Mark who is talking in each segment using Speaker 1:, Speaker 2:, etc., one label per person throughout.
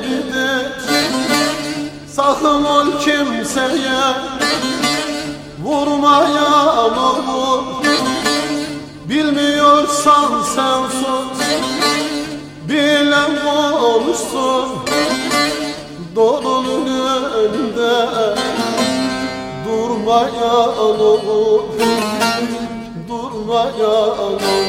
Speaker 1: biridir. Sakın ol kimseye vurmayan olur. Bilmiyorsan sen sus, bilen konuşsun. Doğrunun önünde durmayan olur, durmayan olur.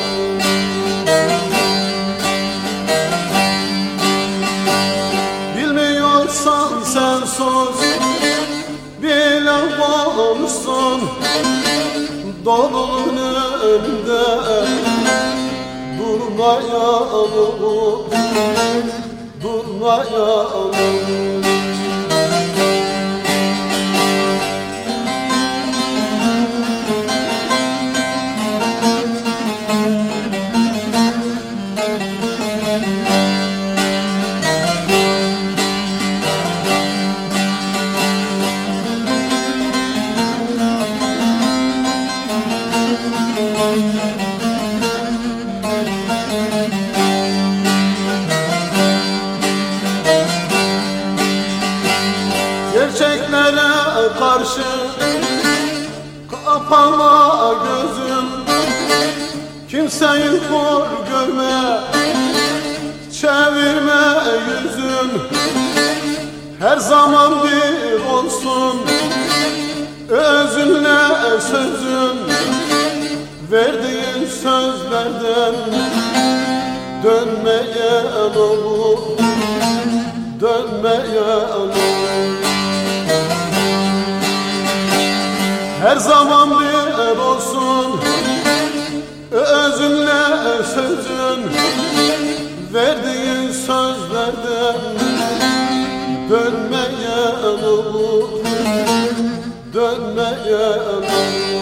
Speaker 1: Bilmiyorsan sen sus, bilen konuşsun. Doğrunun önünde durmayan olur, durmayan olur. Gerçeklere karşı kapama gözüm, kimseyi hor görme, çevirme yüzün. Her zaman bir olsun özünle sözün. Verdiğin sözlerden dönmeyen olur, dönmeyen olur. Her zaman bir olsun özünle sözün. Verdiğin sözlerden dönmeyen olur, dönmeyen olur.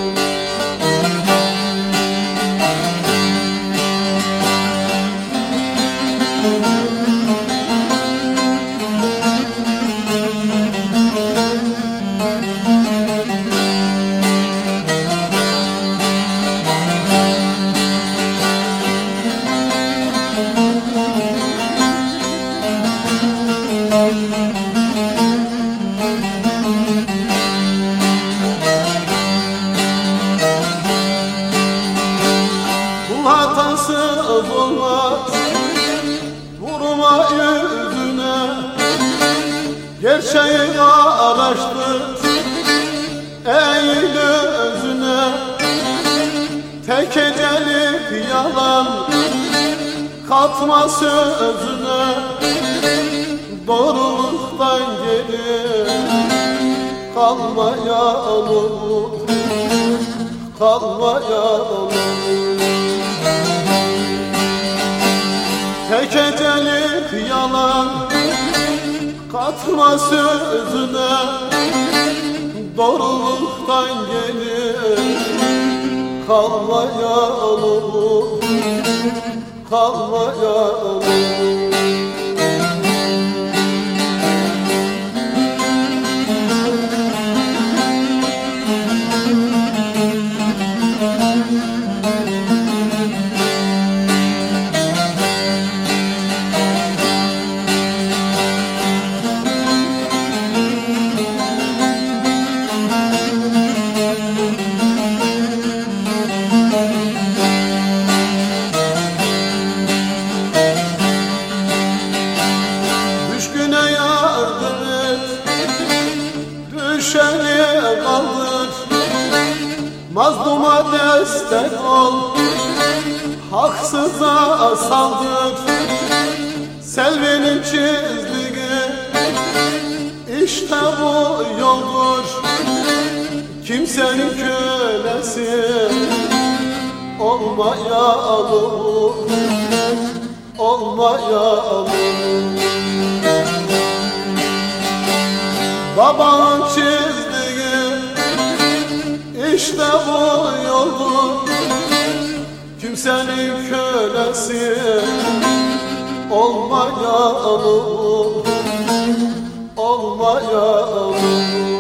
Speaker 1: Hatasız olmaz, vurma yüzüne. Gerçeği araştır, eğil özüne. Tek ecelik yalan, katma sözüne. Doğruluktan geri kalmaya olur, kalmaya olur. Tek ecelik yalan, katma sözüne. Doğruluktan gelir kalmaya olur, kalmaya olur. Düşküne yardım et, düşeni kaldır. Mazluma destek ol, haksıza saldır. Selvinin çizdiği işte bu yoldur. Kimsenin kölesi olmaya olur, olmaya olur. Babanın çizdiği işte bu yoldur. Kimsenin kölesi olmaya olur, olmaya olur.